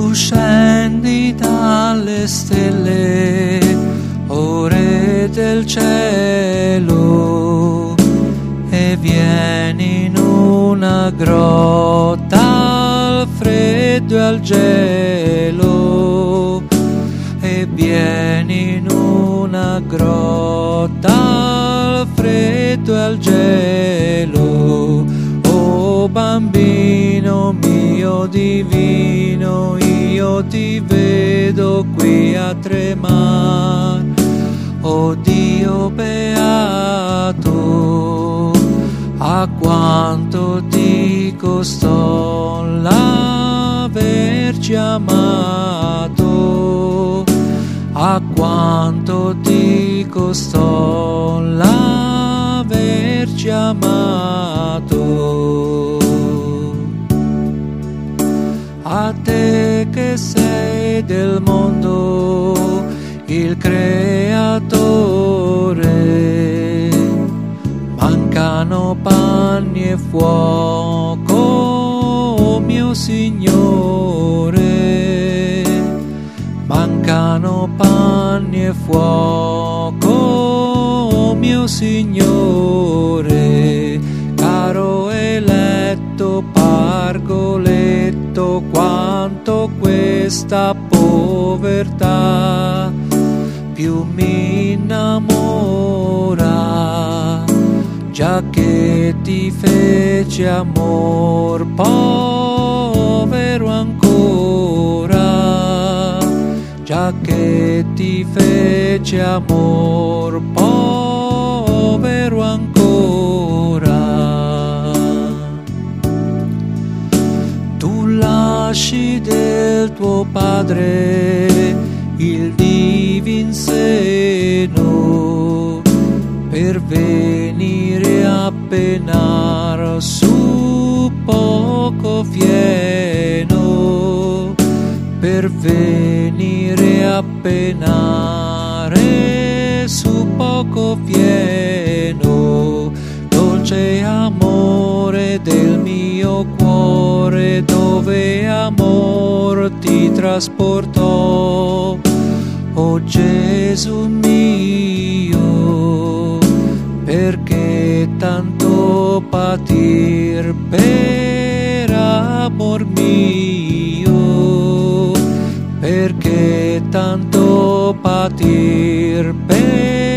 Tu scendi dalle stelle, o Re del cielo, e vieni in una grotta al freddo e al gelo, e vieni in una grotta al freddo e al gelo. Oh bambino mio divino, io ti vedo qui a tremare. Oh Dio beato, a quanto ti costò l'averci amato, a quanto ti costò l'averci amato. A te che sei del mondo il creatore, mancano panni e fuoco, mio Signore, mancano panni e fuoco, mio Signore. Caro eletto pargoletto, quanto questa povertà più mi innamora, già che ti fece amor povero ancora, già che ti fece amor povero ancora. Tu lasci del tuo padre il divin seno per venire a penar su poco fieno, per venire a penare su poco fieno. Dolce amore del mio cuore, dove amor ti trasportò. Oh Gesù mio, perché tanto patir per amor mio, perché tanto patir per